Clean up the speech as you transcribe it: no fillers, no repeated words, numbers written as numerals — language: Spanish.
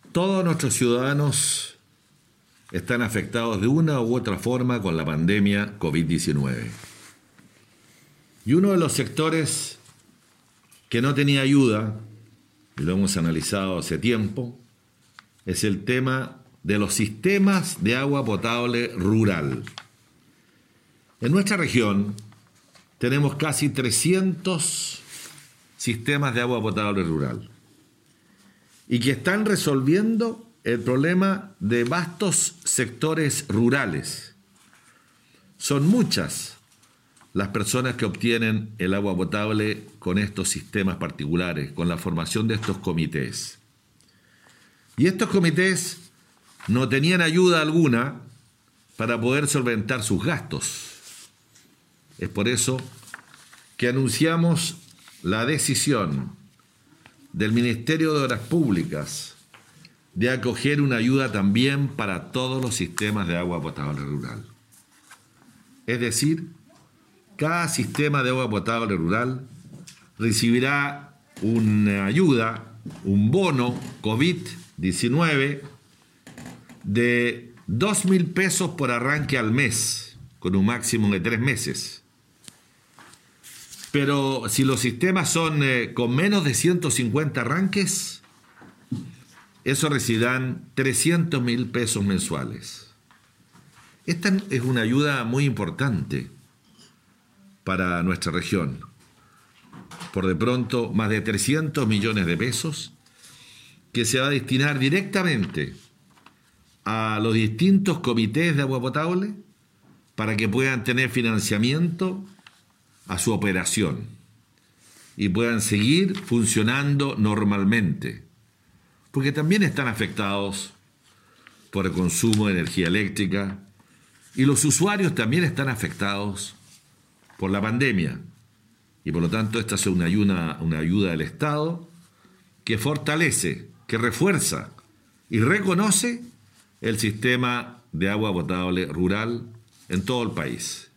Todos nuestros ciudadanos están afectados de una u otra forma con la pandemia COVID-19. Y uno de los sectores que no tenía ayuda, y lo hemos analizado hace tiempo, es el tema de los sistemas de agua potable rural. En nuestra región tenemos casi 300 sistemas de agua potable rural y que están resolviendo el problema de vastos sectores rurales. Son muchas las personas que obtienen el agua potable con estos sistemas particulares, con la formación de estos comités. Y estos comités no tenían ayuda alguna para poder solventar sus gastos. Es por eso que anunciamos la decisión del Ministerio de Obras Públicas de acoger una ayuda también para todos los sistemas de agua potable rural. Es decir, cada sistema de agua potable rural recibirá una ayuda, un bono COVID-19 de 2.000 pesos por arranque al mes, con un máximo de 3 meses. Pero si los sistemas son con menos de 150 arranques, eso recibirán 300.000 pesos mensuales. Esta es una ayuda muy importante para nuestra región. Por de pronto, más de 300 millones de pesos que se va a destinar directamente a los distintos comités de agua potable para que puedan tener financiamiento a su operación y puedan seguir funcionando normalmente, porque también están afectados por el consumo de energía eléctrica y los usuarios también están afectados por la pandemia, y por lo tanto esta es una ayuda del Estado que fortalece, que refuerza y reconoce el sistema de agua potable rural en todo el país.